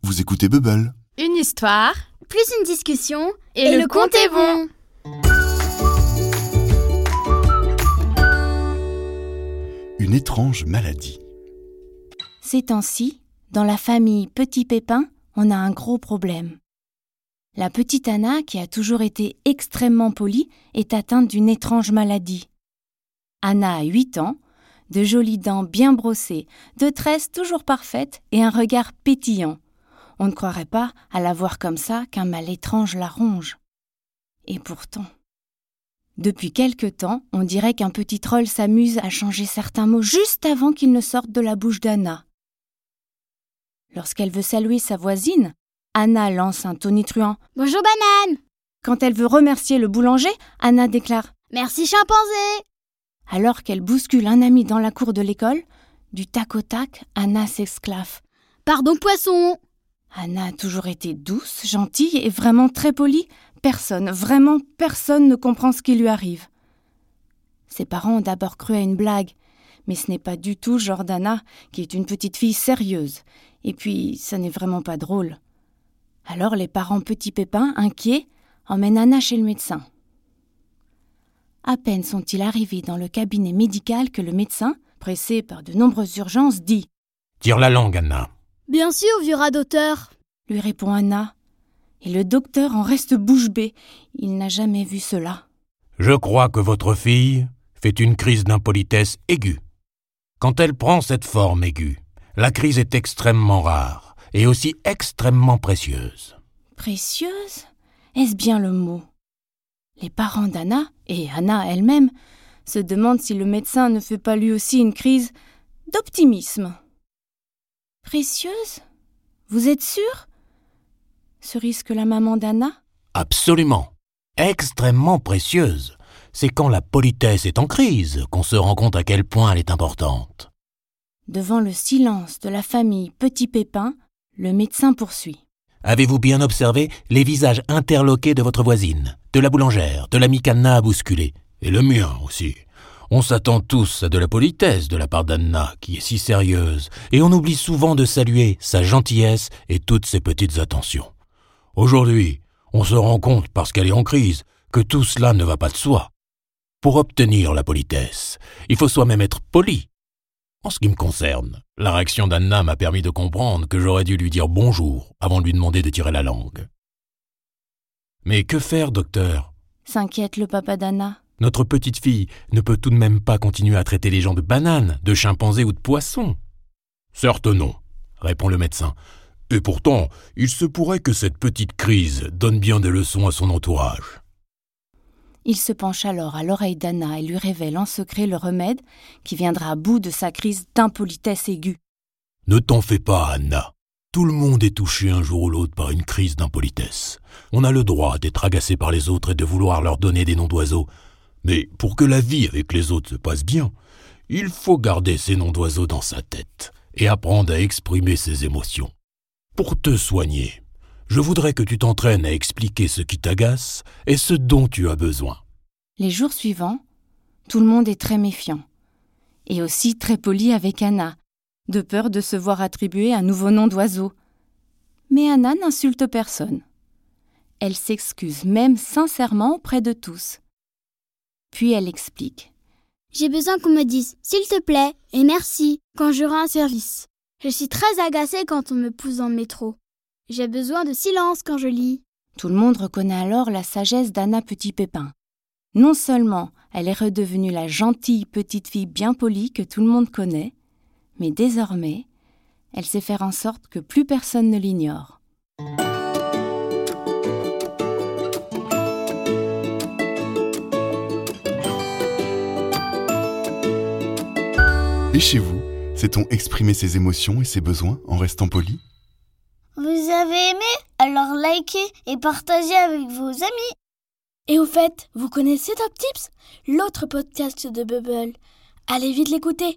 Vous écoutez Bubble. Une histoire, plus une discussion, et le compte est bon. Une étrange maladie. Ces temps-ci, dans la famille Petit Pépin, on a un gros problème. La petite Anna, qui a toujours été extrêmement polie, est atteinte d'une étrange maladie. Anna a 8 ans, de jolies dents bien brossées, de tresses toujours parfaites et un regard pétillant. On ne croirait pas, à la voir comme ça, qu'un mal étrange la ronge. Et pourtant, depuis quelque temps, on dirait qu'un petit troll s'amuse à changer certains mots juste avant qu'ils ne sortent de la bouche d'Anna. Lorsqu'elle veut saluer sa voisine, Anna lance un tonitruant « Bonjour banane !» Quand elle veut remercier le boulanger, Anna déclare « Merci chimpanzé !» Alors qu'elle bouscule un ami dans la cour de l'école, du tac au tac, Anna s'exclave « Pardon poisson !» Anna a toujours été douce, gentille et vraiment très polie. Vraiment personne ne comprend ce qui lui arrive. Ses parents ont d'abord cru à une blague, mais ce n'est pas du tout le genre d'Anna, qui est une petite fille sérieuse. Et puis, ça n'est vraiment pas drôle. Alors les parents Petit Pépin, inquiets, emmènent Anna chez le médecin. À peine sont-ils arrivés dans le cabinet médical que le médecin, pressé par de nombreuses urgences, dit « Tire la langue, Anna. » « Bien sûr, vieux rat d'auteur !» lui répond Anna. Et le docteur en reste bouche bée. Il n'a jamais vu cela. « Je crois que votre fille fait une crise d'impolitesse aiguë. Quand elle prend cette forme aiguë, la crise est extrêmement rare et aussi extrêmement précieuse. » Précieuse ? Est-ce bien le mot ? Les parents d'Anna, et Anna elle-même, se demandent si le médecin ne fait pas lui aussi une crise d'optimisme. Précieuse ? Vous êtes sûr ? Se risque la maman d'Anna ? Absolument. Extrêmement précieuse. C'est quand la politesse est en crise qu'on se rend compte à quel point elle est importante. Devant le silence de la famille Petit Pépin, le médecin poursuit. Avez-vous bien observé les visages interloqués de votre voisine, de la boulangère, de l'ami qu'Anna a bousculé, et le mien aussi. On s'attend tous à de la politesse de la part d'Anna, qui est si sérieuse, et on oublie souvent de saluer sa gentillesse et toutes ses petites attentions. Aujourd'hui, on se rend compte, parce qu'elle est en crise, que tout cela ne va pas de soi. Pour obtenir la politesse, il faut soi-même être poli. En ce qui me concerne, la réaction d'Anna m'a permis de comprendre que j'aurais dû lui dire bonjour avant de lui demander de tirer la langue. Mais que faire, docteur ? S'inquiète le papa d'Anna. Notre petite fille ne peut tout de même pas continuer à traiter les gens de bananes, de chimpanzés ou de poissons. Certes non, répond le médecin. Et pourtant, il se pourrait que cette petite crise donne bien des leçons à son entourage. Il se penche alors à l'oreille d'Anna et lui révèle en secret le remède qui viendra à bout de sa crise d'impolitesse aiguë. Ne t'en fais pas, Anna. Tout le monde est touché un jour ou l'autre par une crise d'impolitesse. On a le droit d'être agacé par les autres et de vouloir leur donner des noms d'oiseaux. Mais pour que la vie avec les autres se passe bien, il faut garder ces noms d'oiseaux dans sa tête et apprendre à exprimer ses émotions. Pour te soigner, je voudrais que tu t'entraînes à expliquer ce qui t'agace et ce dont tu as besoin. Les jours suivants, tout le monde est très méfiant. Et aussi très poli avec Anna, de peur de se voir attribuer un nouveau nom d'oiseau. Mais Anna n'insulte personne. Elle s'excuse même sincèrement auprès de tous. Puis elle explique. « J'ai besoin qu'on me dise « s'il te plaît » et « merci » quand je rends un service. Je suis très agacée quand on me pousse dans le métro. J'ai besoin de silence quand je lis. Tout le monde reconnaît alors la sagesse d'Anna Petit Pépin. Non seulement elle est redevenue la gentille petite fille bien polie que tout le monde connaît, mais désormais, elle sait faire en sorte que plus personne ne l'ignore. Et chez vous, sait-on exprimer ses émotions et ses besoins en restant poli ? Vous avez aimé ? Alors likez et partagez avec vos amis. Et au fait, vous connaissez Top Tips ? L'autre podcast de Bubble. Allez vite l'écouter,